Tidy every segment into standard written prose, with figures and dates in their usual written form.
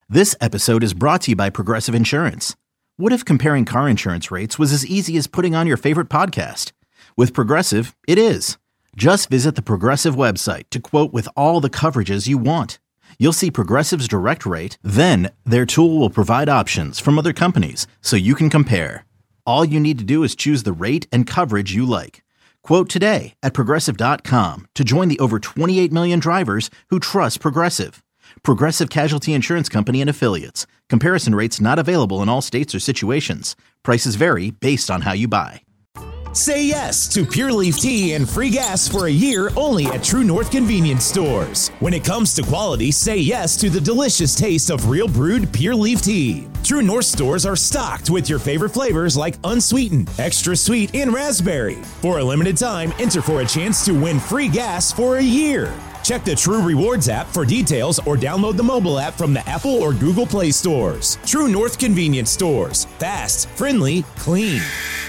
This episode is brought to you by Progressive Insurance. What if comparing car insurance rates was as easy as putting on your favorite podcast? With Progressive, it is. Just visit the Progressive website to quote with all the coverages you want. You'll see Progressive's direct rate, then their tool will provide options from other companies so you can compare. All you need to do is choose the rate and coverage you like. Quote today at Progressive.com to join the over 28 million drivers who trust Progressive. Progressive Casualty Insurance Company and Affiliates. Comparison rates not available in all states or situations. Prices vary based on how you buy. Say yes to Pure Leaf Tea and free gas for a year only at True North Convenience Stores. When it comes to quality, say yes to the delicious taste of real brewed Pure Leaf Tea. True North stores are stocked with your favorite flavors like unsweetened, extra sweet, and raspberry. For a limited time, enter for a chance to win free gas for a year. Check the True Rewards app for details or download the mobile app from the Apple or Google Play stores. True North Convenience Stores. Fast, friendly, clean.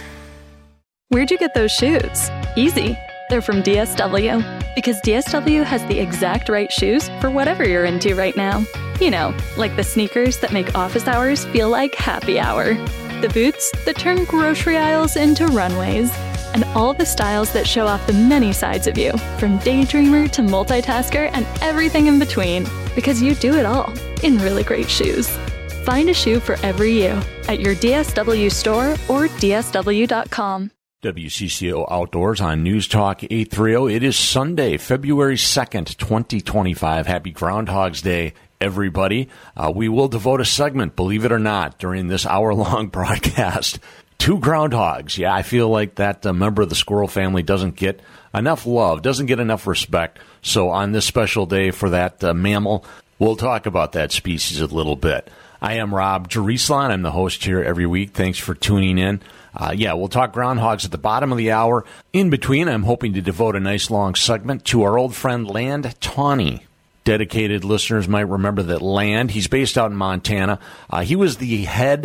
Where'd you get those shoes? Easy. They're from DSW. Because DSW has the exact right shoes for whatever you're into right now. You know, like the sneakers that make office hours feel like happy hour. The boots that turn grocery aisles into runways. And all the styles that show off the many sides of you, from daydreamer to multitasker and everything in between, because you do it all in really great shoes. Find a shoe for every you at your DSW store or DSW.com. WCCO Outdoors on News Talk 830. It is Sunday, February 2nd, 2025. Happy Groundhog's Day, everybody. We will devote a segment, believe it or not, during this hour-long broadcast to groundhogs. Yeah, I feel like that member of the squirrel family doesn't get enough love, doesn't get enough respect. So on this special day for that mammal, we'll talk about that species a little bit. I am Rob Jerusalem. I'm the host here every week. Thanks for tuning in. We'll talk groundhogs at the bottom of the hour. In between, I'm hoping to devote a nice long segment to our old friend Land Tawney. Dedicated listeners might remember that Land, he's based out in Montana. He was the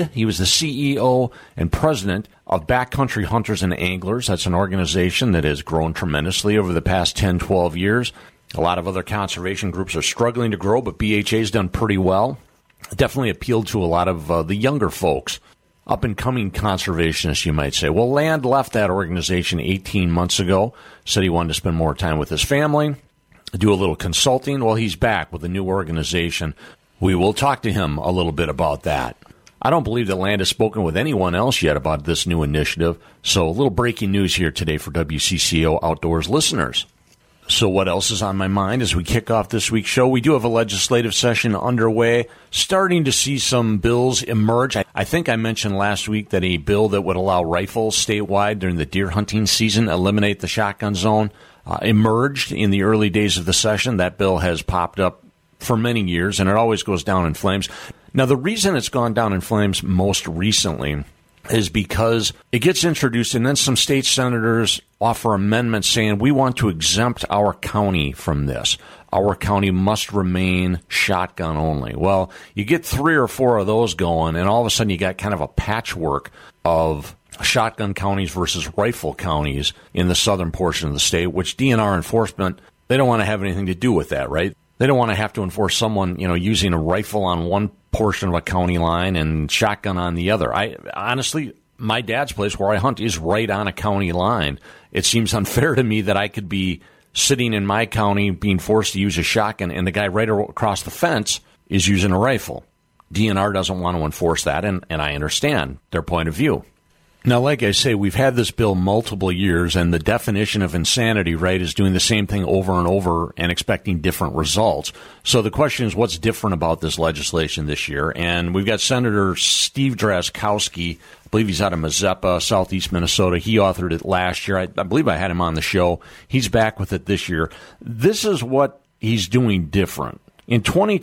CEO and president of Backcountry Hunters and Anglers. That's an organization that has grown tremendously over the past 10, 12 years. A lot of other conservation groups are struggling to grow, but BHA's done pretty well. Definitely appealed to a lot of the younger folks, up-and-coming conservationists, you might say. Well, Land left that organization 18 months ago, said he wanted to spend more time with his family, do a little consulting. Well, he's back with a new organization. We will talk to him a little bit about that. I don't believe that Land has spoken with anyone else yet about this new initiative, so a little breaking news here today for WCCO Outdoors listeners. So what else is on my mind as we kick off this week's show? We do have a legislative session underway, starting to see some bills emerge. I think I mentioned last week that a bill that would allow rifles statewide during the deer hunting season, eliminate the shotgun zone, emerged in the early days of the session. That bill has popped up for many years, and it always goes down in flames. Now, the reason it's gone down in flames most recently is because it gets introduced, and then some state senators offer amendments saying we want to exempt our county from this. Our county must remain shotgun only. Well, you get 3 or 4 of those going, and all of a sudden you got kind of a patchwork of shotgun counties versus rifle counties in the southern portion of the state, which DNR enforcement, they don't want to have anything to do with that, right? They don't want to have to enforce someone, using a rifle on one portion of a county line and shotgun on the other. Honestly, my dad's place where I hunt is right on a county line. It seems unfair to me that I could be sitting in my county being forced to use a shotgun and the guy right across the fence is using a rifle. DNR doesn't want to enforce that, and I understand their point of view. Now, like I say, we've had this bill multiple years, and the definition of insanity, right, is doing the same thing over and over and expecting different results. So the question is, what's different about this legislation this year? And we've got Senator Steve Drazkowski. I believe he's out of Mazeppa, southeast Minnesota. He authored it last year. I believe I had him on the show. He's back with it this year. This is what he's doing different. In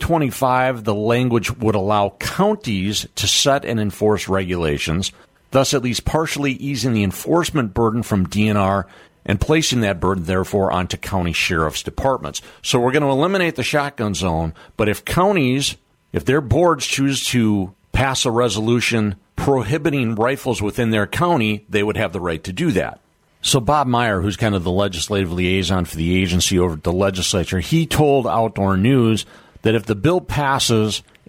2025, the language would allow counties to set and enforce regulations, thus at least partially easing the enforcement burden from DNR and placing that burden, therefore, onto county sheriff's departments. So we're going to eliminate the shotgun zone, but if counties, if their boards choose to pass a resolution prohibiting rifles within their county, they would have the right to do that. So Bob Meyer, who's kind of the legislative liaison for the agency over at the legislature, he told Outdoor News that if the bill passes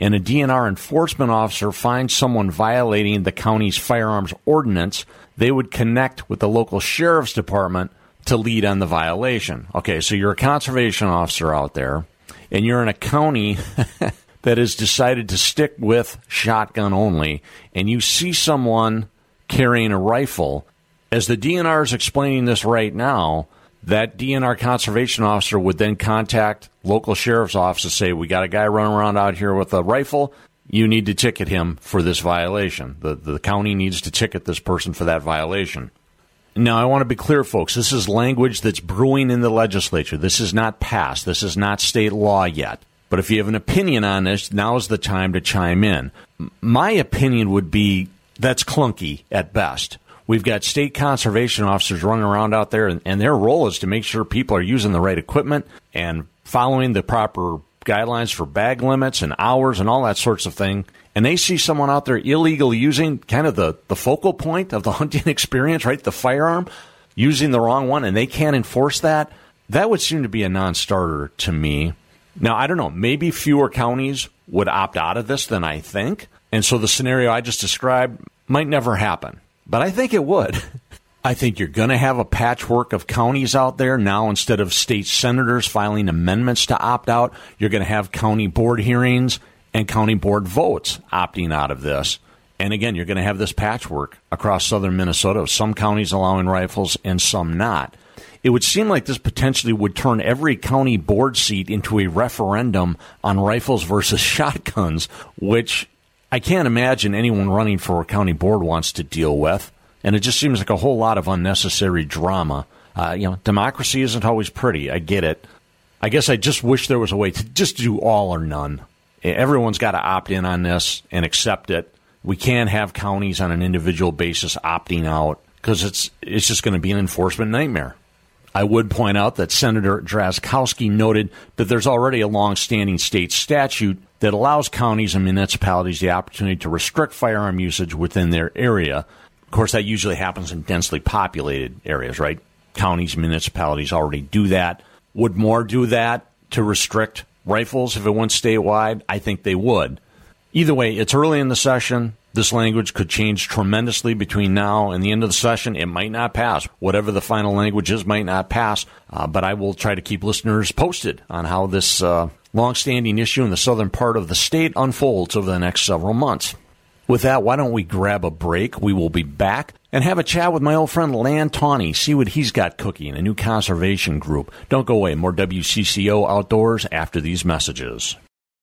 and a DNR enforcement officer finds someone violating the county's firearms ordinance, they would connect with the local sheriff's department to lead on the violation. Okay, so you're a conservation officer out there, and you're in a county that has decided to stick with shotgun only, and you see someone carrying a rifle. As the DNR is explaining this right now, that DNR conservation officer would then contact local sheriff's office and say, we got a guy running around out here with a rifle. You need to ticket him for this violation. The county needs to ticket this person for that violation. Now, I want to be clear, folks. This is language that's brewing in the legislature. This is not passed. This is not state law yet. But if you have an opinion on this, now is the time to chime in. My opinion would be that's clunky at best. We've got state conservation officers running around out there, and their role is to make sure people are using the right equipment and following the proper guidelines for bag limits and hours and all that sorts of thing. And they see someone out there illegally using kind of the focal point of the hunting experience, right, the firearm, using the wrong one, and they can't enforce that. That would seem to be a non-starter to me. Now, I don't know, maybe fewer counties would opt out of this than I think. And so the scenario I just described might never happen. But I think it would. I think you're going to have a patchwork of counties out there. Now, instead of state senators filing amendments to opt out, you're going to have county board hearings and county board votes opting out of this. And again, you're going to have this patchwork across southern Minnesota, some counties allowing rifles and some not. It would seem like this potentially would turn every county board seat into a referendum on rifles versus shotguns, which I can't imagine anyone running for a county board wants to deal with. And it just seems like a whole lot of unnecessary drama. Democracy isn't always pretty. I get it. I guess I just wish there was a way to just do all or none. Everyone's got to opt in on this and accept it. We can't have counties on an individual basis opting out because it's just going to be an enforcement nightmare. I would point out that Senator Drazkowski noted that there's already a long-standing state statute that allows counties and municipalities the opportunity to restrict firearm usage within their area. Of course, that usually happens in densely populated areas, right? Counties and municipalities already do that. Would more do that to restrict rifles if it went statewide? I think they would. Either way, it's early in the session. This language could change tremendously between now and the end of the session. It might not pass. Whatever the final language is might not pass. But I will try to keep listeners posted on how this long-standing issue in the southern part of the state unfolds over the next several months. With that, why don't we grab a break? We will be back and have a chat with my old friend Lan Tawney, see what he's got cooking, a new conservation group. Don't go away. More WCCO Outdoors after these messages.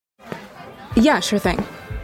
Yeah, sure thing.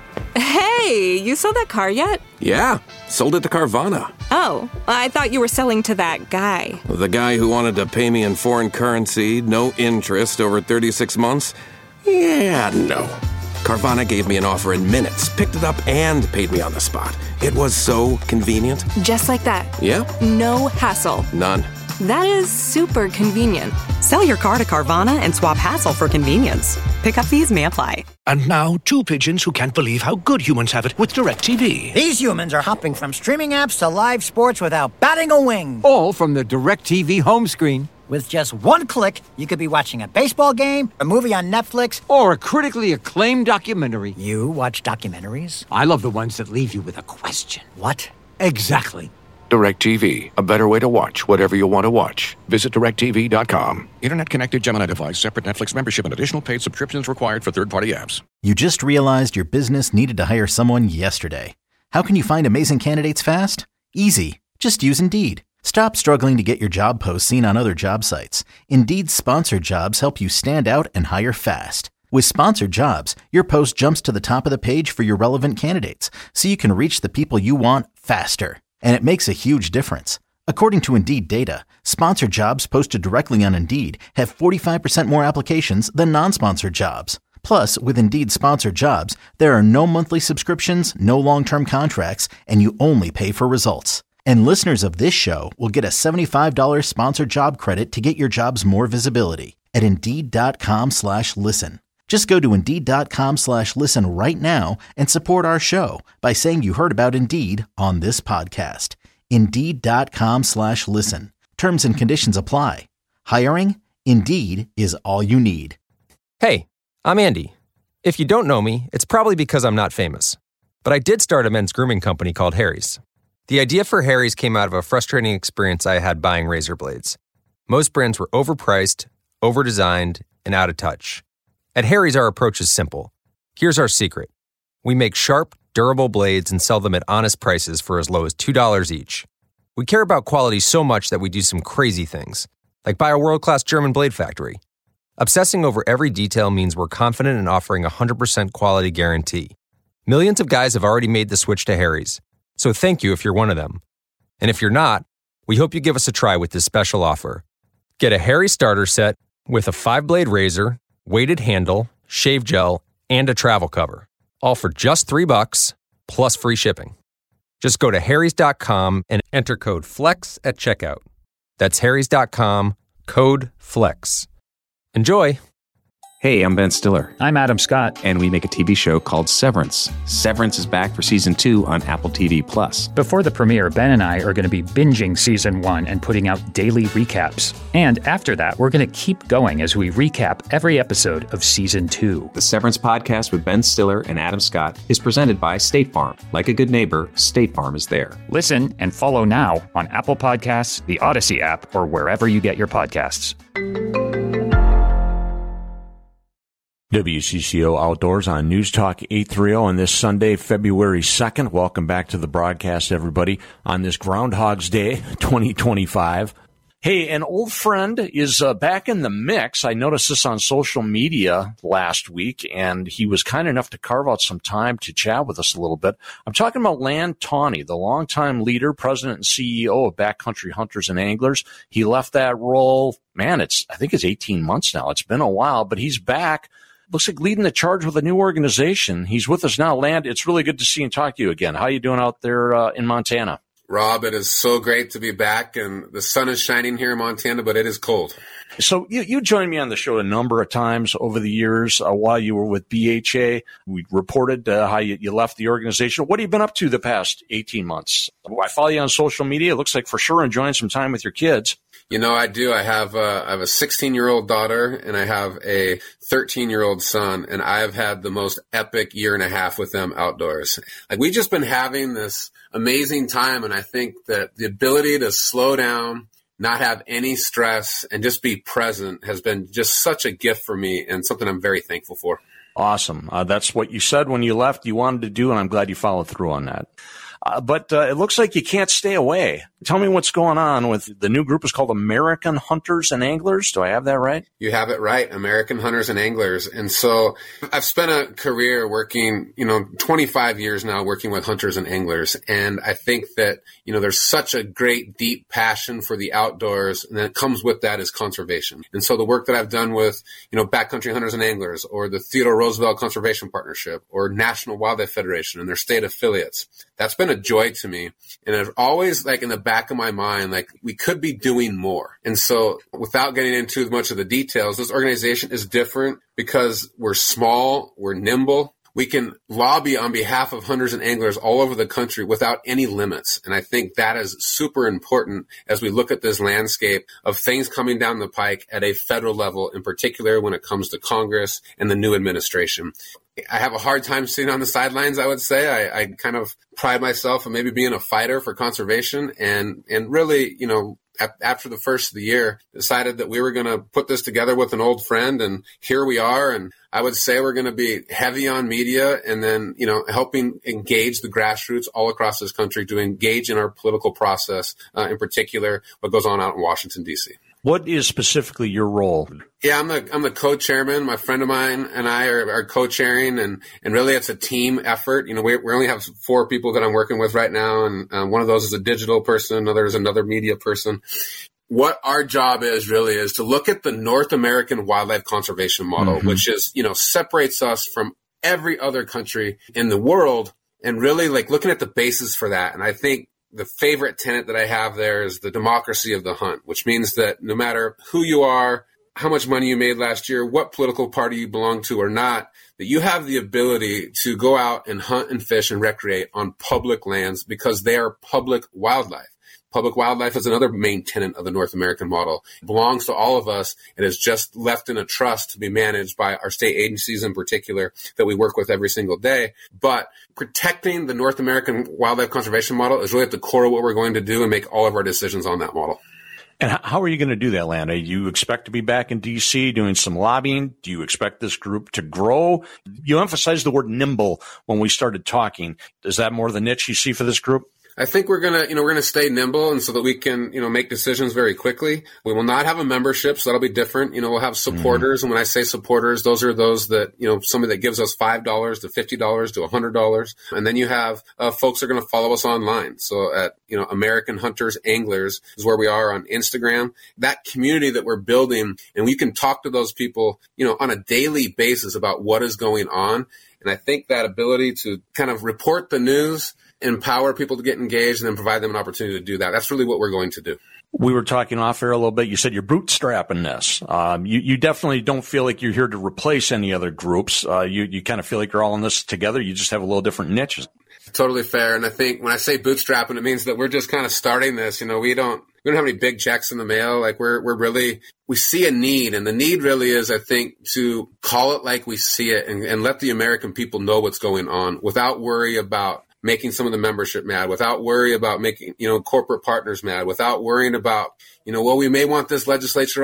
Hey, you sold that car yet? Yeah, sold it to Carvana. Oh, I thought you were selling to that guy. The guy who wanted to pay me in foreign currency, no interest, over 36 months? Yeah, no. Carvana gave me an offer in minutes, picked it up, and paid me on the spot. It was so convenient. Just like that. Yeah? No hassle. None. That is super convenient. Sell your car to Carvana and swap hassle for convenience. Pickup fees may apply. And now, two pigeons who can't believe how good humans have it with DirecTV. These humans are hopping from streaming apps to live sports without batting a wing. All from the DirecTV home screen. With just one click, you could be watching a baseball game, a movie on Netflix, or a critically acclaimed documentary. You watch documentaries? I love the ones that leave you with a question. What? Exactly. DirecTV, a better way to watch whatever you want to watch. Visit DirecTV.com. Internet-connected Gemini device, separate Netflix membership, and additional paid subscriptions required for third-party apps. You just realized your business needed to hire someone yesterday. How can you find amazing candidates fast? Easy. Just use Indeed. Stop struggling to get your job posts seen on other job sites. Indeed's sponsored jobs help you stand out and hire fast. With sponsored jobs, your post jumps to the top of the page for your relevant candidates, so you can reach the people you want faster. And it makes a huge difference. According to Indeed data, sponsored jobs posted directly on Indeed have 45% more applications than non-sponsored jobs. Plus, with Indeed sponsored jobs, there are no monthly subscriptions, no long-term contracts, and you only pay for results. And listeners of this show will get a $75 sponsored job credit to get your jobs more visibility at Indeed.com/listen. Just go to Indeed.com/listen right now and support our show by saying you heard about Indeed on this podcast. Indeed.com/listen. Terms and conditions apply. Hiring? Indeed is all you need. Hey, I'm Andy. If you don't know me, it's probably because I'm not famous. But I did start a men's grooming company called Harry's. The idea for Harry's came out of a frustrating experience I had buying razor blades. Most brands were overpriced, overdesigned, and out of touch. At Harry's, our approach is simple. Here's our secret. We make sharp, durable blades and sell them at honest prices for as low as $2 each. We care about quality so much that we do some crazy things, like buy a world-class German blade factory. Obsessing over every detail means we're confident in offering a 100% quality guarantee. Millions of guys have already made the switch to Harry's, so thank you if you're one of them. And if you're not, we hope you give us a try with this special offer. Get a Harry's starter set with a 5-blade razor, weighted handle, shave gel, and a travel cover, all for just $3 plus free shipping. Just go to harrys.com and enter code FLEX at checkout. That's harrys.com, code FLEX. Enjoy! Hey, I'm Ben Stiller. I'm Adam Scott. And we make a TV show called Severance. Severance is back for Season 2 on Apple TV+. Before the premiere, Ben and I are going to be binging Season 1 and putting out daily recaps. And after that, we're going to keep going as we recap every episode of Season 2. The Severance podcast with Ben Stiller and Adam Scott is presented by State Farm. Like a good neighbor, State Farm is there. Listen and follow now on Apple Podcasts, the Odyssey app, or wherever you get your podcasts. WCCO Outdoors on News Talk 830 on this Sunday, February 2nd. Welcome back to the broadcast, everybody, on this Groundhog's Day 2025. Hey, an old friend is back in the mix. I noticed this on social media last week, and he was kind enough to carve out some time to chat with us a little bit. I'm talking about Lan Tawney, the longtime leader, president, and CEO of Backcountry Hunters and Anglers. He left that role, I think it's 18 months now. It's been a while, but he's back. Looks like leading the charge with a new organization. He's with us now. Lan, it's really good to see and talk to you again. How are you doing out there in Montana? Rob, it is so great to be back, and the sun is shining here in Montana, but it is cold. So you joined me on the show a number of times over the years while you were with BHA. We reported how you left the organization. What have you been up to the past 18 months? I follow you on social media. It looks like for sure enjoying some time with your kids. You know, I do. I have a 16-year-old daughter, and I have a 13-year-old son, and I've had the most epic year and a half with them outdoors. Like, we've just been having this amazing time, and I think that the ability to slow down, not have any stress, and just be present has been just such a gift for me and something I'm very thankful for. Awesome. That's what you said when you left you wanted to do, and I'm glad you followed through on that. But it looks like you can't stay away. Tell me what's going on with the new group. Is called American Hunters and Anglers. Do I have that right? You have it right. American Hunters and Anglers. And so I've spent a career working, 25 years now working with hunters and anglers. And I think that, there's such a great deep passion for the outdoors. And that comes with that is conservation. And so the work that I've done with, Backcountry Hunters and Anglers, or the Theodore Roosevelt Conservation Partnership, or National Wildlife Federation and their state affiliates, that's been a joy to me. And I've always, in the back of my mind, we could be doing more. And so without getting into much of the details, this organization is different because we're small, we're nimble. We can lobby on behalf of hunters and anglers all over the country without any limits. And I think that is super important as we look at this landscape of things coming down the pike at a federal level, in particular when it comes to Congress and the new administration. I have a hard time sitting on the sidelines, I would say. I kind of pride myself on maybe being a fighter for conservation and really, after the first of the year, decided that we were going to put this together with an old friend, and here we are. And I would say we're going to be heavy on media and then, helping engage the grassroots all across this country to engage in our political process, in particular, what goes on out in Washington, D.C. What is specifically your role? Yeah, I'm the co-chairman. My friend of mine and I are co-chairing, and really it's a team effort. We only have 4 people that I'm working with right now, and one of those is a digital person, another is another media person. What our job is really is to look at the North American wildlife conservation model, which is, separates us from every other country in the world, and really looking at the basis for that. And I think the favorite tenet that I have there is the democracy of the hunt, which means that no matter who you are, how much money you made last year, what political party you belong to or not, that you have the ability to go out and hunt and fish and recreate on public lands because they are public wildlife. Public wildlife is another main tenet of the North American model. It belongs to all of us. It is just left in a trust to be managed by our state agencies in particular that we work with every single day. But protecting the North American wildlife conservation model is really at the core of what we're going to do and make all of our decisions on that model. And how are you going to do that, Land? Do you expect to be back in D.C. doing some lobbying? Do you expect this group to grow? You emphasized the word nimble when we started talking. Is that more the niche you see for this group? I think we're gonna stay nimble, and so that we can, make decisions very quickly. We will not have a membership, so that'll be different. We'll have supporters, and when I say supporters, those are those that, somebody that gives us $5 to $50 to $100, and then you have folks that are going to follow us online. So at American Hunters Anglers is where we are on Instagram. That community that we're building, and we can talk to those people, on a daily basis about what is going on. And I think that ability to kind of report the news, empower people to get engaged, and then provide them an opportunity to do that. That's really what we're going to do. We were talking off air a little bit. You said you're bootstrapping this. You definitely don't feel like you're here to replace any other groups. You kind of feel like you're all in this together. You just have a little different niches. Totally fair. And I think when I say bootstrapping, it means that we're just kind of starting this. We don't have any big checks in the mail. Like we see a need, and the need really is, I think, to call it like we see it and let the American people know what's going on without worry about making some of the membership mad, without worry about making, corporate partners mad, without worrying about, we may want this legislator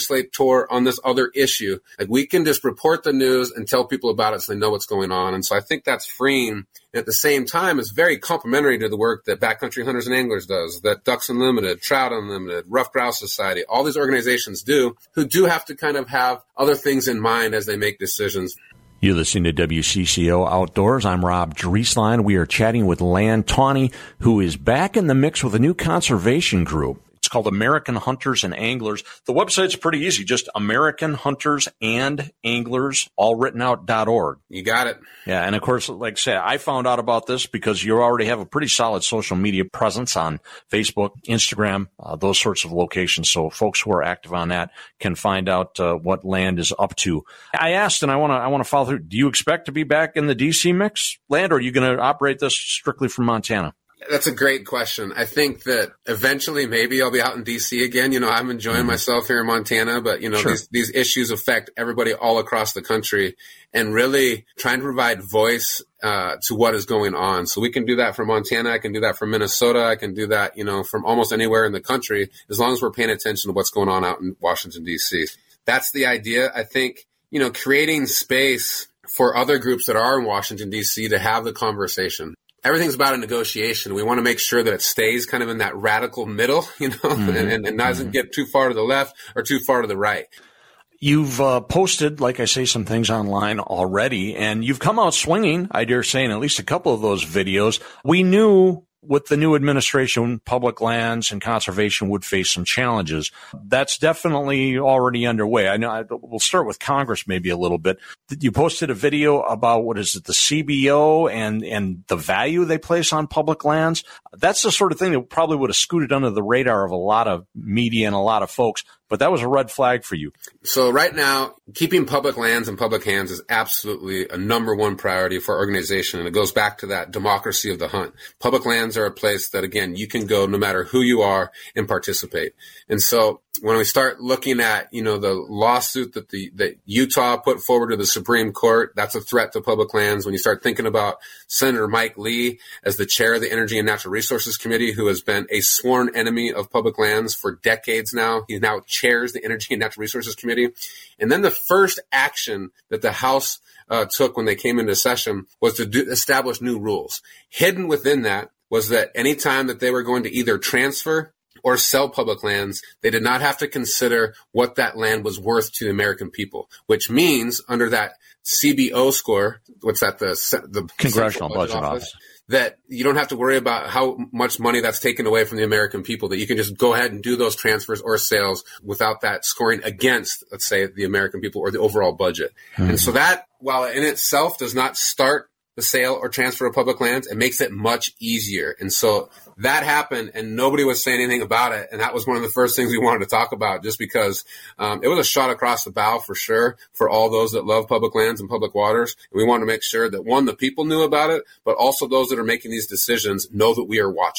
on this other issue. Like, we can just report the news and tell people about it so they know what's going on. And so I think that's freeing. And at the same time, it's very complementary to the work that Backcountry Hunters and Anglers does, that Ducks Unlimited, Trout Unlimited, Rough Grouse Society, all these organizations do, who do have to kind of have other things in mind as they make decisions. You're listening to WCCO Outdoors. I'm Rob Drieslein. We are chatting with Land Tawney, who is back in the mix with a new conservation group. It's called American Hunters and Anglers. The website's pretty easy, just American Hunters and Anglers, all written out.org. You got it. Yeah, and of course, like I say, I found out about this because you already have a pretty solid social media presence on Facebook, Instagram, those sorts of locations. So folks who are active on that can find out what Land is up to. I asked, and I want to follow through. Do you expect to be back in the DC mix, Land, or are you going to operate this strictly from Montana? That's a great question. I think that eventually maybe I'll be out in D.C. again. I'm enjoying myself here in Montana, but, sure, these issues affect everybody all across the country, and really trying to provide voice to what is going on. So we can do that from Montana. I can do that from Minnesota. I can do that, from almost anywhere in the country, as long as we're paying attention to what's going on out in Washington, D.C. That's the idea. I think, creating space for other groups that are in Washington, D.C. to have the conversation. Everything's about a negotiation. We want to make sure that it stays kind of in that radical middle, and doesn't get too far to the left or too far to the right. You've posted, like I say, some things online already, and you've come out swinging, I dare say, in at least a couple of those videos. We knew with the new administration, public lands and conservation would face some challenges. That's definitely already underway. I know we'll start with Congress maybe a little bit. You posted a video about, what is it, the CBO and the value they place on public lands. That's the sort of thing that probably would have scooted under the radar of a lot of media and a lot of folks. But that was a red flag for you. So right now, keeping public lands in public hands is absolutely a number one priority for our organization. And it goes back to that democracy of the hunt. Public lands are a place that, again, you can go no matter who you are and participate. And so when we start looking at, the lawsuit that Utah put forward to the Supreme Court, that's a threat to public lands. When you start thinking about Senator Mike Lee as the chair of the Energy and Natural Resources Committee, who has been a sworn enemy of public lands for decades now. He now chairs the Energy and Natural Resources Committee. And then the first action that the House took when they came into session was to establish new rules. Hidden within that was that any time that they were going to either transfer or sell public lands, they did not have to consider what that land was worth to the American people, which means under that CBO score, what's that, the Congressional Budget Office, that you don't have to worry about how much money that's taken away from the American people, that you can just go ahead and do those transfers or sales without that scoring against, let's say, the American people or the overall budget. And so that, while in itself does not start the sale or transfer of public lands, it makes it much easier. And so that happened, and nobody was saying anything about it. And that was one of the first things we wanted to talk about, just because it was a shot across the bow for sure for all those that love public lands and public waters. And we wanted to make sure that, one, the people knew about it, but also those that are making these decisions know that we are watching.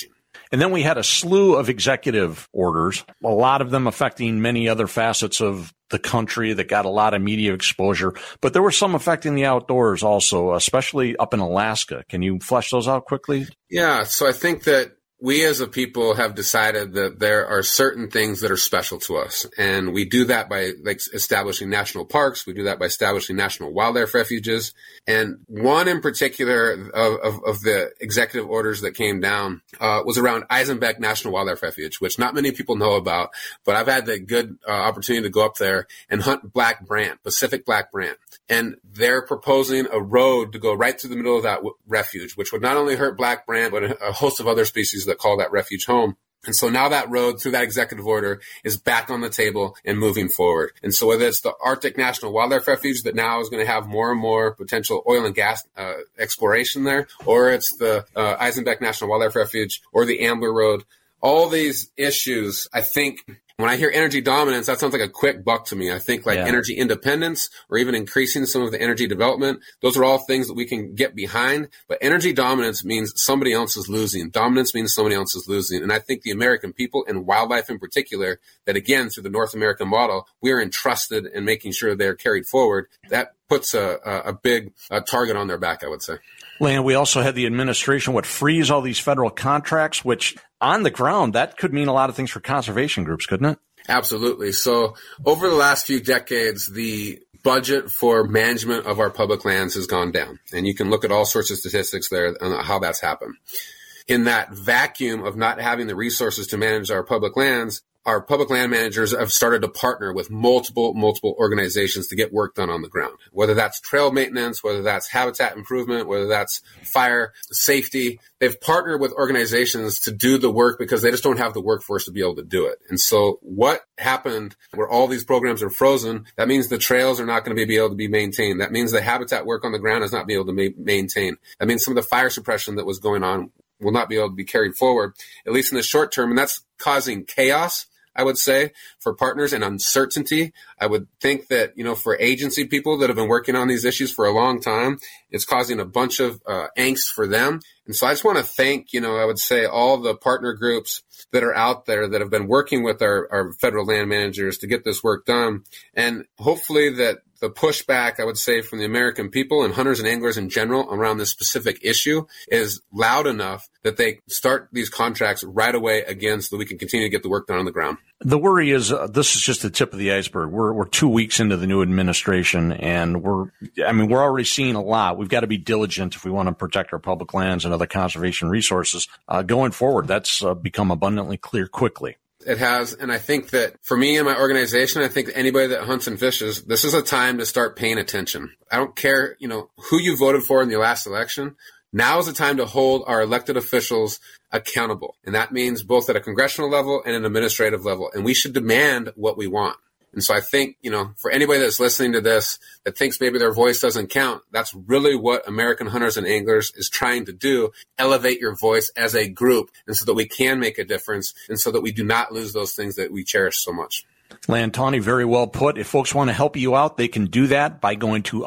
And then we had a slew of executive orders, a lot of them affecting many other facets of the country that got a lot of media exposure. But there were some affecting the outdoors also, especially up in Alaska. Can you flesh those out quickly? Yeah, so I think that we as a people have decided that there are certain things that are special to us. And we do that by establishing national parks. We do that by establishing national wildlife refuges. And one in particular of the executive orders that came down was around Eisenbeck National Wildlife Refuge, which not many people know about, but I've had the good opportunity to go up there and hunt black brant, Pacific black brant. And they're proposing a road to go right through the middle of that refuge, which would not only hurt black brant, but a host of other species that call that refuge home. And so now that road through that executive order is back on the table and moving forward. And so whether it's the Arctic National Wildlife Refuge that now is going to have more and more potential oil and gas exploration there, or it's the Eisenbeck National Wildlife Refuge or the Ambler Road, all these issues, I think, when I hear energy dominance, that sounds like a quick buck to me. I think energy independence or even increasing some of the energy development, those are all things that we can get behind. But energy dominance means somebody else is losing. Dominance means somebody else is losing. And I think the American people and wildlife in particular, that again, through the North American model, we are entrusted in making sure they're carried forward. That puts a big target on their back, I would say. Land, we also had the administration freeze all these federal contracts, which on the ground, that could mean a lot of things for conservation groups, couldn't it? Absolutely. So over the last few decades, the budget for management of our public lands has gone down. And you can look at all sorts of statistics there on how that's happened. In that vacuum of not having the resources to manage our public lands, our public land managers have started to partner with multiple organizations to get work done on the ground, whether that's trail maintenance, whether that's habitat improvement, whether that's fire safety. They've partnered with organizations to do the work because they just don't have the workforce to be able to do it. And so what happened where all these programs are frozen, that means the trails are not going to be able to be maintained. That means the habitat work on the ground is not be able to maintain. That means some of the fire suppression that was going on will not be able to be carried forward, at least in the short term. And that's causing chaos, I would say, for partners and uncertainty. I would think that, for agency people that have been working on these issues for a long time, it's causing a bunch of angst for them. And so I just want to thank, I would say all the partner groups that are out there that have been working with our federal land managers to get this work done. And hopefully that the pushback, I would say, from the American people and hunters and anglers in general around this specific issue is loud enough that they start these contracts right away again so that we can continue to get the work done on the ground. The worry is this is just the tip of the iceberg. We're 2 weeks into the new administration, and we're already seeing a lot. We've got to be diligent if we want to protect our public lands and other conservation resources going forward. That's become abundantly clear quickly. It has. And I think that for me and my organization, I think anybody that hunts and fishes, this is a time to start paying attention. I don't care, who you voted for in the last election. Now is the time to hold our elected officials accountable. And that means both at a congressional level and an administrative level. And we should demand what we want. And so I think, for anybody that's listening to this that thinks maybe their voice doesn't count, that's really what American Hunters and Anglers is trying to do. Elevate your voice as a group, and so that we can make a difference, and so that we do not lose those things that we cherish so much. Land Tawney, very well put. If folks want to help you out, they can do that by going to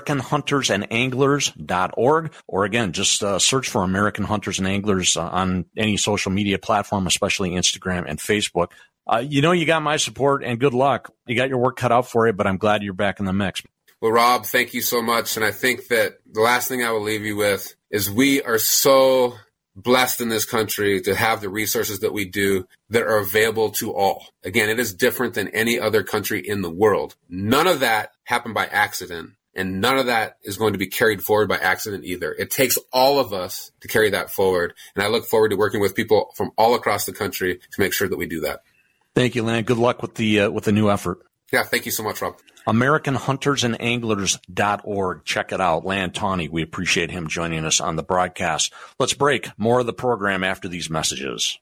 AmericanHuntersandAnglers.org, or again, just search for American Hunters and Anglers on any social media platform, especially Instagram and Facebook. You got my support, and good luck. You got your work cut out for you, but I'm glad you're back in the mix. Well, Rob, thank you so much. And I think that the last thing I will leave you with is we are so blessed in this country to have the resources that we do that are available to all. Again, it is different than any other country in the world. None of that happened by accident, and none of that is going to be carried forward by accident either. It takes all of us to carry that forward. And I look forward to working with people from all across the country to make sure that we do that. Thank you, Land. Good luck with the new effort. Yeah, thank you so much, Rob. AmericanHuntersandAnglers.org. Check it out. Land Tawney, we appreciate him joining us on the broadcast. Let's break. More of the program after these messages.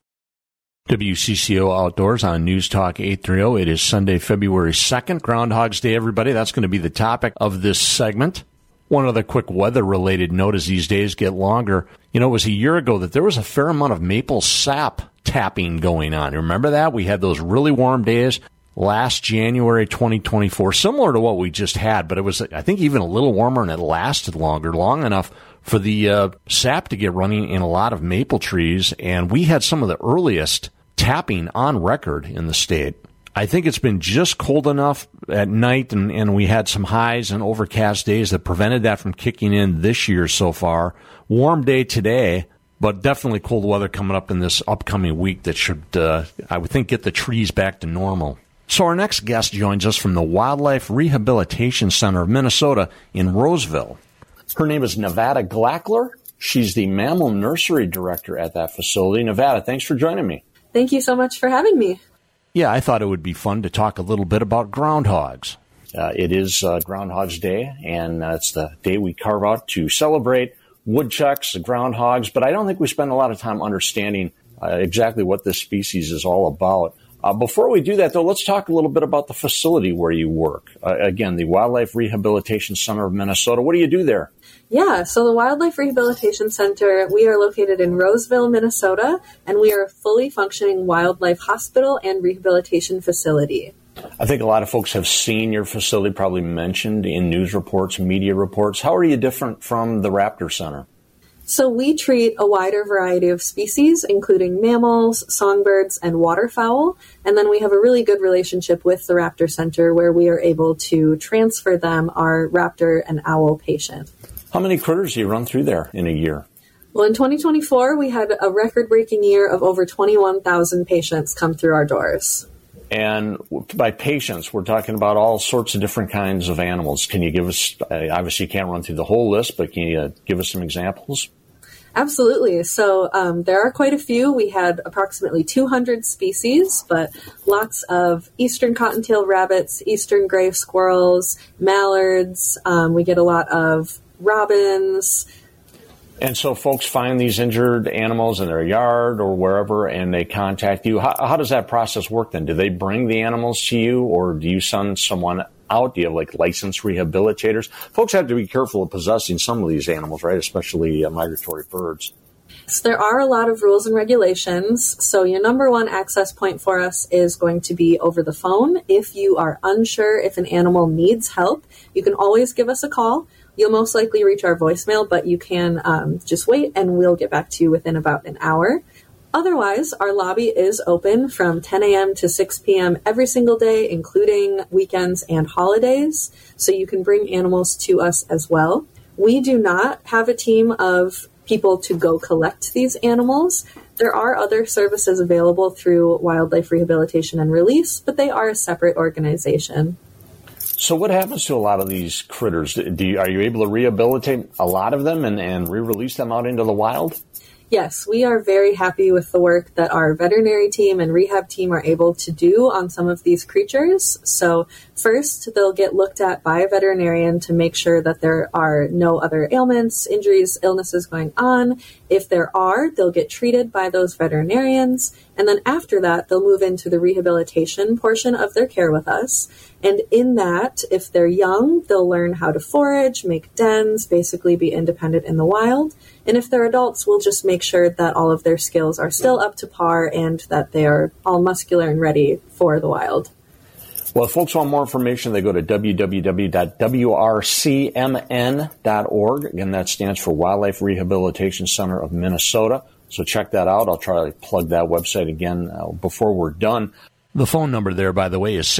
WCCO Outdoors on News Talk 830. It is Sunday, February 2nd. Groundhog's Day, everybody. That's going to be the topic of this segment. One other quick weather-related note as these days get longer. It was a year ago that there was a fair amount of maple sap tapping going on. Remember that? We had those really warm days last January 2024, similar to what we just had, but it was, I think, even a little warmer, and it lasted longer, long enough for the sap to get running in a lot of maple trees, and we had some of the earliest tapping on record in the state. I think it's been just cold enough at night, and we had some highs and overcast days that prevented that from kicking in this year so far. Warm day today, but definitely cold weather coming up in this upcoming week that should, I would think, get the trees back to normal. So our next guest joins us from the Wildlife Rehabilitation Center of Minnesota in Roseville. Her name is Nevada Glackler. She's the mammal nursery director at that facility. Nevada, thanks for joining me. Thank you so much for having me. Yeah, I thought it would be fun to talk a little bit about groundhogs. It is Groundhogs Day, and it's the day we carve out to celebrate woodchucks, groundhogs, but I don't think we spend a lot of time understanding exactly what this species is all about. Before we do that, though, let's talk a little bit about the facility where you work. Again, the Wildlife Rehabilitation Center of Minnesota. What do you do there? Yeah, so the Wildlife Rehabilitation Center, we are located in Roseville, Minnesota, and we are a fully functioning wildlife hospital and rehabilitation facility. I think a lot of folks have seen your facility, probably mentioned in news reports, media reports. How are you different from the Raptor Center? So we treat a wider variety of species, including mammals, songbirds, and waterfowl. And then we have a really good relationship with the Raptor Center where we are able to transfer them our raptor and owl patient. How many critters do you run through there in a year? Well, in 2024, we had a record-breaking year of over 21,000 patients come through our doors. And by patients, we're talking about all sorts of different kinds of animals. Can you give us, obviously you can't run through the whole list, but can you give us some examples? Absolutely. So there are quite a few. We had approximately 200 species, but lots of eastern cottontail rabbits, eastern gray squirrels, mallards. We get a lot of robins. And so folks find these injured animals in their yard or wherever, and they contact you. How does that process work then? Do they bring the animals to you, or do you send someone out? Do you have like licensed rehabilitators? Folks have to be careful of possessing some of these animals, right? Especially migratory birds. So there are a lot of rules and regulations. So your number one access point for us is going to be over the phone. If you are unsure if an animal needs help, you can always give us a call. You'll most likely reach our voicemail, but you can just wait and we'll get back to you within about an hour. Otherwise, our lobby is open from 10 a.m. to 6 p.m. every single day, including weekends and holidays, so you can bring animals to us as well. We do not have a team of people to go collect these animals. There are other services available through Wildlife Rehabilitation and Release, but they are a separate organization. So what happens to a lot of these critters? Are you able to rehabilitate a lot of them and re-release them out into the wild? Yes, we are very happy with the work that our veterinary team and rehab team are able to do on some of these creatures. So first, they'll get looked at by a veterinarian to make sure that there are no other ailments, injuries, illnesses going on. If there are, they'll get treated by those veterinarians. And then after that, they'll move into the rehabilitation portion of their care with us. And in that, if they're young, they'll learn how to forage, make dens, basically be independent in the wild. And if they're adults, we'll just make sure that all of their skills are still up to par and that they are all muscular and ready for the wild. Well, if folks want more information, they go to www.wrcmn.org. Again, that stands for Wildlife Rehabilitation Center of Minnesota. So check that out. I'll try to plug that website again before we're done. The phone number there, by the way, is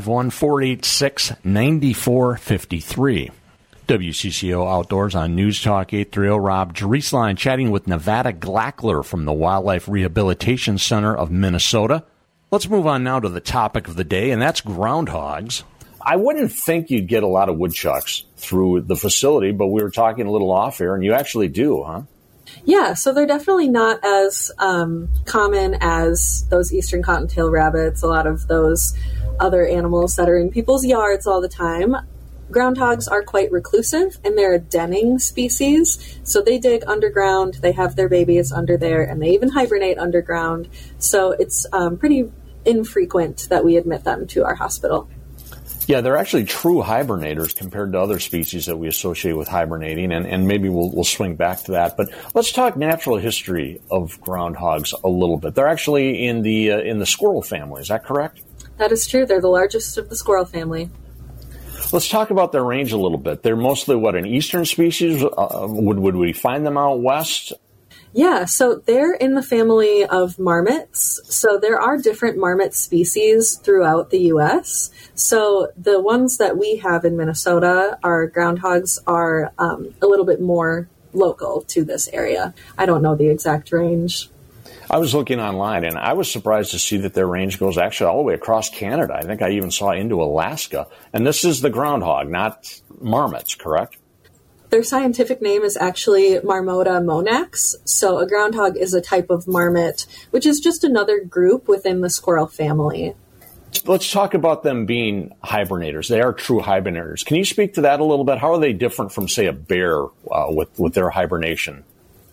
651-486-9453. WCCO Outdoors on News Talk 830. Rob Drieslein chatting with Nevada Glackler from the Wildlife Rehabilitation Center of Minnesota. Let's move on now to the topic of the day, and that's groundhogs. I wouldn't think you'd get a lot of woodchucks through the facility, but we were talking a little off air, and you actually do, huh? Yeah, so they're definitely not as common as those eastern cottontail rabbits, a lot of those other animals that are in people's yards all the time. Groundhogs are quite reclusive, and they're a denning species, so they dig underground, they have their babies under there, and they even hibernate underground, so it's pretty infrequent that we admit them to our hospital. Yeah, they're actually true hibernators compared to other species that we associate with hibernating, and maybe we'll swing back to that. But let's talk natural history of groundhogs a little bit. They're actually in the squirrel family, is that correct? That is true. They're the largest of the squirrel family. Let's talk about their range a little bit. They're mostly, an eastern species? Would we find them out west? Yeah, so they're in the family of marmots. So there are different marmot species throughout the U.S. So the ones that we have in Minnesota, our groundhogs, are a little bit more local to this area. I don't know the exact range. I was looking online, and I was surprised to see that their range goes actually all the way across Canada. I think I even saw into Alaska. And this is the groundhog, not marmots, correct? Their scientific name is actually Marmota monax. So a groundhog is a type of marmot, which is just another group within the squirrel family. Let's talk about them being hibernators. They are true hibernators. Can you speak to that a little bit? How are they different from, say, a bear with their hibernation?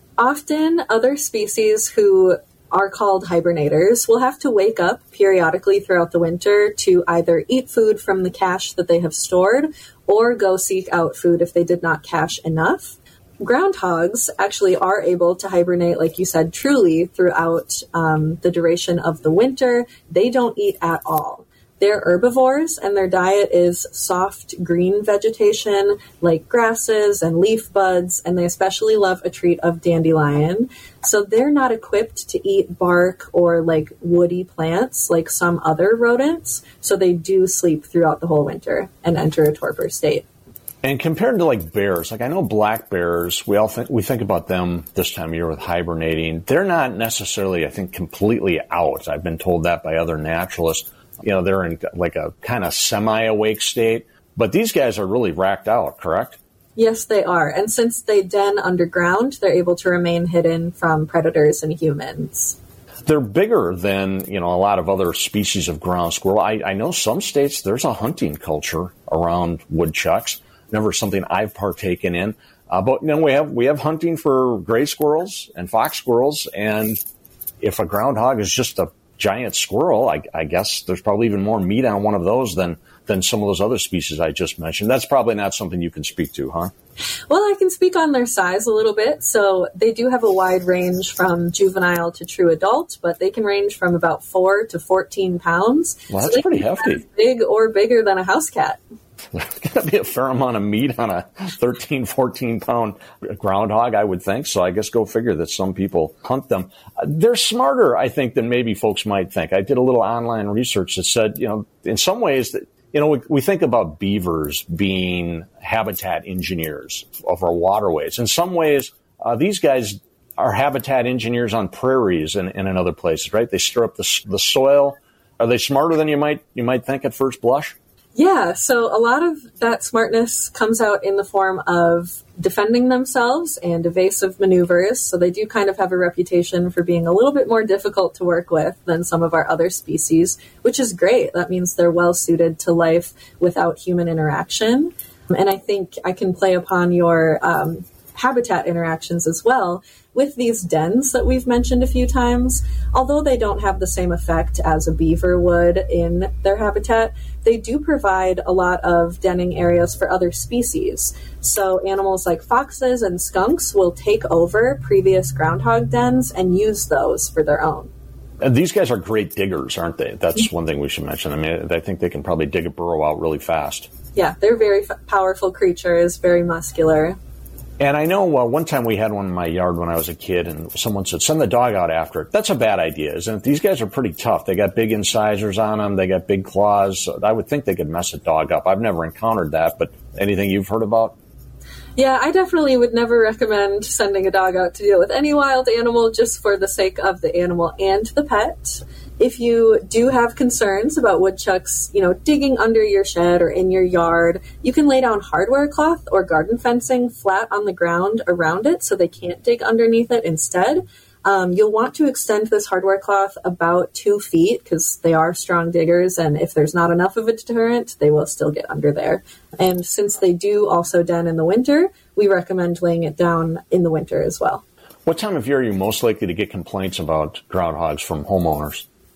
Often other species who are called hibernators will have to wake up periodically throughout the winter to either eat food from the cache that they have stored or go seek out food if they did not cache enough. Groundhogs actually are able to hibernate, like you said, truly throughout the duration of the winter. They don't eat at all. They're herbivores, and their diet is soft green vegetation like grasses and leaf buds, and they especially love a treat of dandelion. So they're not equipped to eat bark or like woody plants like some other rodents, so they do sleep throughout the whole winter and enter a torpor state. And compared to like bears, like I know black bears, we think about them this time of year with hibernating. They're not necessarily, I think, completely out. I've been told that by other naturalists. They're in like a kind of semi-awake state. But these guys are really racked out, correct? Yes, they are. And since they den underground, they're able to remain hidden from predators and humans. They're bigger than, a lot of other species of ground squirrel. I know some states there's a hunting culture around woodchucks. Never something I've partaken in. But we have hunting for gray squirrels and fox squirrels. And if a groundhog is just a giant squirrel, I guess there's probably even more meat on one of those than some of those other species I just mentioned. That's probably not something you can speak to, huh? Well, I can speak on their size a little bit. So they do have a wide range from juvenile to true adult, but they can range from about 4 to 14 pounds. Well, that's pretty hefty. Big or bigger than a house cat. There's got to be a fair amount of meat on a 13, 14-pound groundhog, I would think. So I guess go figure that some people hunt them. They're smarter, I think, than maybe folks might think. I did a little online research that said, in some ways that, we think about beavers being habitat engineers of our waterways. In some ways, these guys are habitat engineers on prairies and in other places, right? They stir up the soil. Are they smarter than you might think at first blush? Yeah, so a lot of that smartness comes out in the form of defending themselves and evasive maneuvers. So they do kind of have a reputation for being a little bit more difficult to work with than some of our other species, which is great. That means they're well suited to life without human interaction. And I think I can play upon your habitat interactions as well. With these dens that we've mentioned a few times, although they don't have the same effect as a beaver would in their habitat, they do provide a lot of denning areas for other species. So animals like foxes and skunks will take over previous groundhog dens and use those for their own. And these guys are great diggers, aren't they? That's one thing we should mention. I mean, I think they can probably dig a burrow out really fast. Yeah, they're very powerful creatures, very muscular. And I know one time we had one in my yard when I was a kid, and someone said, send the dog out after it. That's a bad idea, isn't it? These guys are pretty tough. They got big incisors on them. They got big claws. So I would think they could mess a dog up. I've never encountered that, but anything you've heard about? Yeah, I definitely would never recommend sending a dog out to deal with any wild animal just for the sake of the animal and the pet. If you do have concerns about woodchucks, digging under your shed or in your yard, you can lay down hardware cloth or garden fencing flat on the ground around it so they can't dig underneath it instead. You'll want to extend this hardware cloth about 2 feet because they are strong diggers, and if there's not enough of a deterrent, they will still get under there. And since they do also den in the winter, we recommend laying it down in the winter as well. What time of year are you most likely to get complaints about groundhogs from homeowners?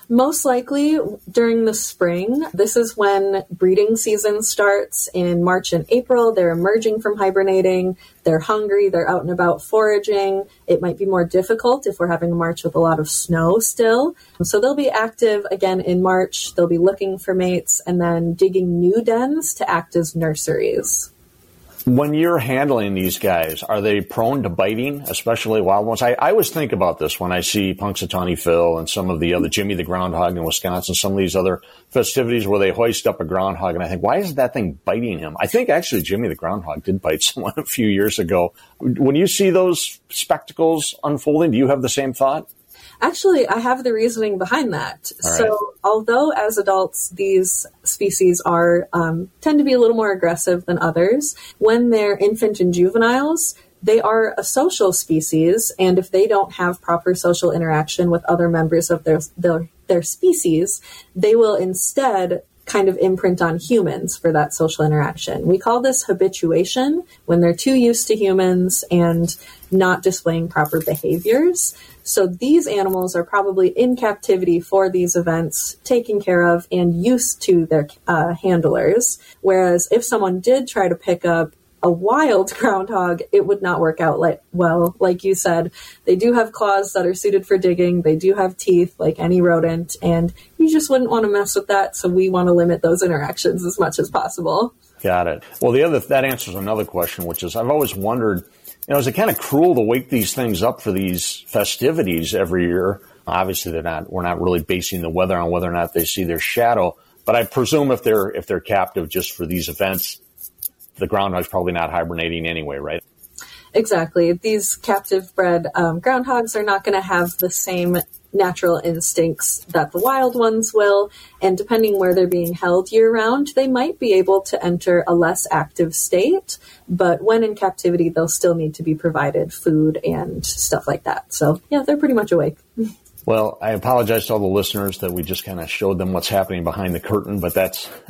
Most likely during the spring. This is when breeding season starts in March and April. They're emerging from hibernating. They're hungry. They're out and about foraging. It might be more difficult if we're having a March with a lot of snow still. So they'll be active again in March. They'll be looking for mates and then digging new dens to act as nurseries. When you're handling these guys, are they prone to biting, especially wild ones? I always think about this when I see Punxsutawney Phil and some of the other Jimmy the Groundhog in Wisconsin, some of these other festivities where they hoist up a groundhog, and I think, why is that thing biting him? I think actually Jimmy the Groundhog did bite someone a few years ago. When you see those spectacles unfolding, do you have the same thought? Actually, I have the reasoning behind that. All right. So although as adults, these species are tend to be a little more aggressive than others, when they're infant and juveniles, they are a social species. And if they don't have proper social interaction with other members of their species, they will instead kind of imprint on humans for that social interaction. We call this habituation, when they're too used to humans and not displaying proper behaviors. So these animals are probably in captivity for these events, taken care of and used to their handlers. Whereas if someone did try to pick up a wild groundhog, it would not work out well. Like you said, they do have claws that are suited for digging. They do have teeth like any rodent, and you just wouldn't want to mess with that. So we want to limit those interactions as much as possible. Got it. Well, that answers another question, which is I've always wondered, is it kind of cruel to wake these things up for these festivities every year? Obviously, we're not really basing the weather on whether or not they see their shadow. But I presume if they're captive just for these events, the groundhog's probably not hibernating anyway, right? Exactly. These captive bred groundhogs are not going to have the same natural instincts that the wild ones will. And depending where they're being held year round, they might be able to enter a less active state. But when in captivity, they'll still need to be provided food and stuff like that. So yeah, they're pretty much awake. Well, I apologize to all the listeners that we just kind of showed them what's happening behind the curtain, but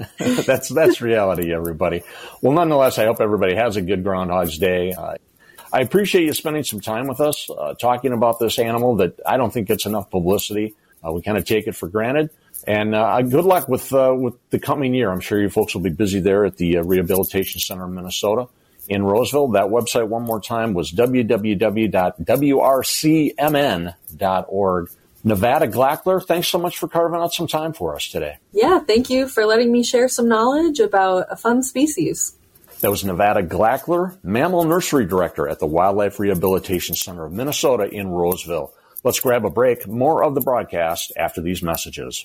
that's reality, everybody. Well, nonetheless, I hope everybody has a good Groundhog's Day. I appreciate you spending some time with us talking about this animal that I don't think gets enough publicity. We kind of take it for granted. And good luck with the coming year. I'm sure you folks will be busy there at the Rehabilitation Center in Minnesota in Roseville. That website, one more time, was www.wrcmn.org. Nevada Glackler, thanks so much for carving out some time for us today. Yeah, thank you for letting me share some knowledge about a fun species. That was Nevada Glackler, Mammal Nursery Director at the Wildlife Rehabilitation Center of Minnesota in Roseville. Let's grab a break. More of the broadcast after these messages.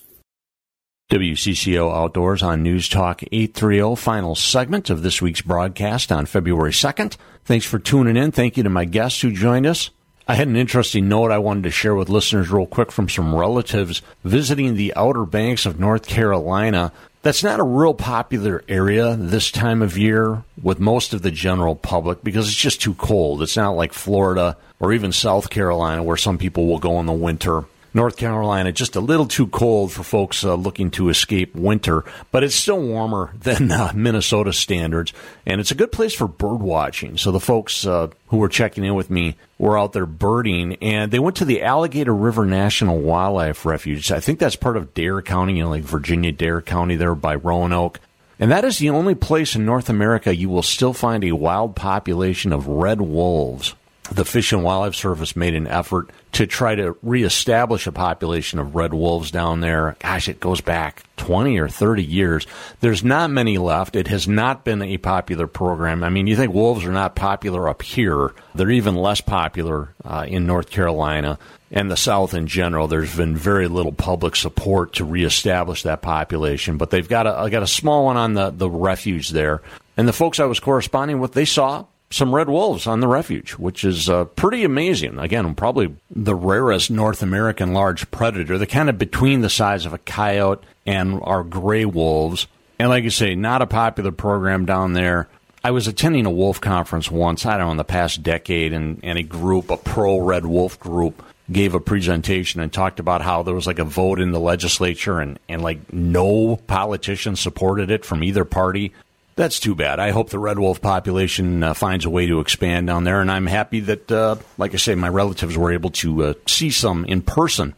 WCCO Outdoors on News Talk 830, final segment of this week's broadcast on February 2nd. Thanks for tuning in. Thank you to my guests who joined us. I had an interesting note I wanted to share with listeners real quick from some relatives visiting the Outer Banks of North Carolina. That's not a real popular area this time of year with most of the general public because it's just too cold. It's not like Florida or even South Carolina where some people will go in the winter. North Carolina, just a little too cold for folks looking to escape winter, but it's still warmer than Minnesota standards, and it's a good place for bird watching. So the folks who were checking in with me were out there birding, and they went to the Alligator River National Wildlife Refuge. I think that's part of Dare County, like Virginia Dare County there by Roanoke. And that is the only place in North America you will still find a wild population of red wolves. The Fish and Wildlife Service made an effort to try to reestablish a population of red wolves down there. Gosh, it goes back 20 or 30 years. There's not many left. It has not been a popular program. I mean, you think wolves are not popular up here. They're even less popular in North Carolina and the South in general. There's been very little public support to reestablish that population, but they've got a small one on the refuge there. And the folks I was corresponding with, they saw some red wolves on the refuge, which is pretty amazing. Again, probably the rarest North American large predator. They're kind of between the size of a coyote and our gray wolves. And like you say, not a popular program down there. I was attending a wolf conference once, I don't know, in the past decade, and a pro-red wolf group, gave a presentation and talked about how there was like a vote in the legislature and like no politician supported it from either party. That's too bad. I hope the red wolf population finds a way to expand down there, and I'm happy that, like I say, my relatives were able to see some in person.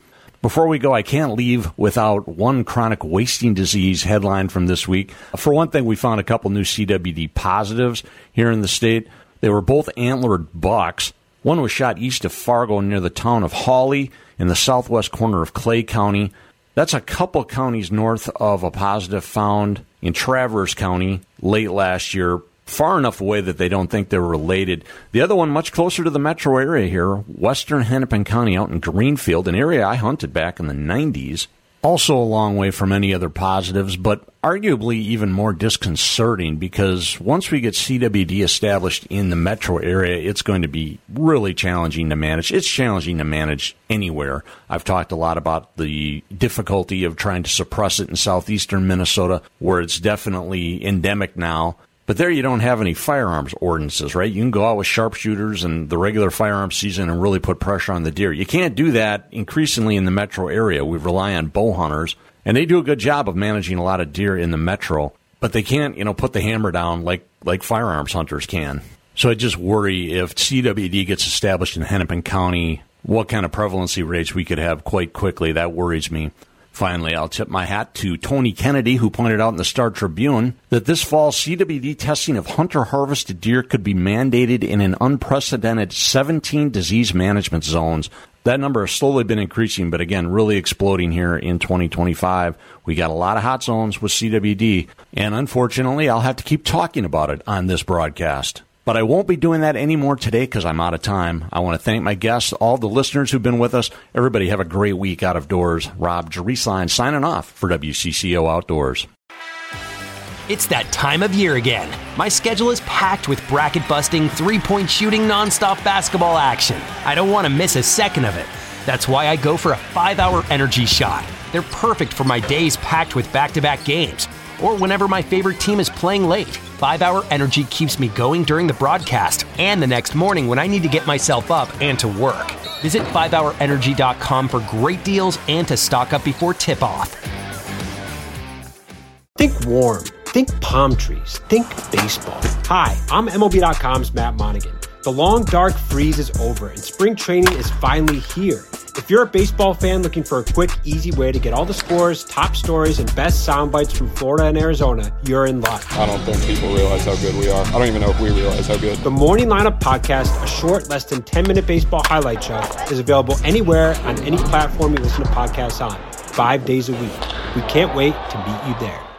Before we go, I can't leave without one chronic wasting disease headline from this week. For one thing, we found a couple new CWD positives here in the state. They were both antlered bucks. One was shot east of Fargo near the town of Hawley in the southwest corner of Clay County. That's a couple counties north of a positive found in Traverse County late last year, far enough away that they don't think they're related. The other one much closer to the metro area here, western Hennepin County out in Greenfield, an area I hunted back in the 90s. Also a long way from any other positives, but arguably even more disconcerting because once we get CWD established in the metro area, it's going to be really challenging to manage. It's challenging to manage anywhere. I've talked a lot about the difficulty of trying to suppress it in southeastern Minnesota, where it's definitely endemic now. But there you don't have any firearms ordinances, right? You can go out with sharpshooters and the regular firearms season and really put pressure on the deer. You can't do that increasingly in the metro area. We rely on bow hunters, and they do a good job of managing a lot of deer in the metro, but they can't, put the hammer down like firearms hunters can. So I just worry if CWD gets established in Hennepin County, what kind of prevalency rates we could have quite quickly. That worries me. Finally, I'll tip my hat to Tony Kennedy, who pointed out in the Star Tribune that this fall CWD testing of hunter-harvested deer could be mandated in an unprecedented 17 disease management zones. That number has slowly been increasing, but again, really exploding here in 2025. We got a lot of hot zones with CWD, and unfortunately, I'll have to keep talking about it on this broadcast. But I won't be doing that anymore today because I'm out of time. I want to thank my guests, all the listeners who've been with us. Everybody have a great week out of doors. Rob Jerusalem signing off for WCCO Outdoors. It's that time of year again. My schedule is packed with bracket-busting, three-point shooting, nonstop basketball action. I don't want to miss a second of it. That's why I go for a 5-hour energy shot. They're perfect for my days packed with back-to-back games, or whenever my favorite team is playing late. 5-hour energy keeps me going during the broadcast and the next morning when I need to get myself up and to work. Visit 5hourenergy.com for great deals and to stock up before tip-off. Think warm. Think palm trees. Think baseball. Hi, I'm MLB.com's Matt Monaghan. The long, dark freeze is over and spring training is finally here. If you're a baseball fan looking for a quick, easy way to get all the scores, top stories, and best sound bites from Florida and Arizona, you're in luck. I don't think people realize how good we are. I don't even know if we realize how good. The Morning Lineup Podcast, a short, less than 10-minute baseball highlight show, is available anywhere on any platform you listen to podcasts on, 5 days a week. We can't wait to meet you there.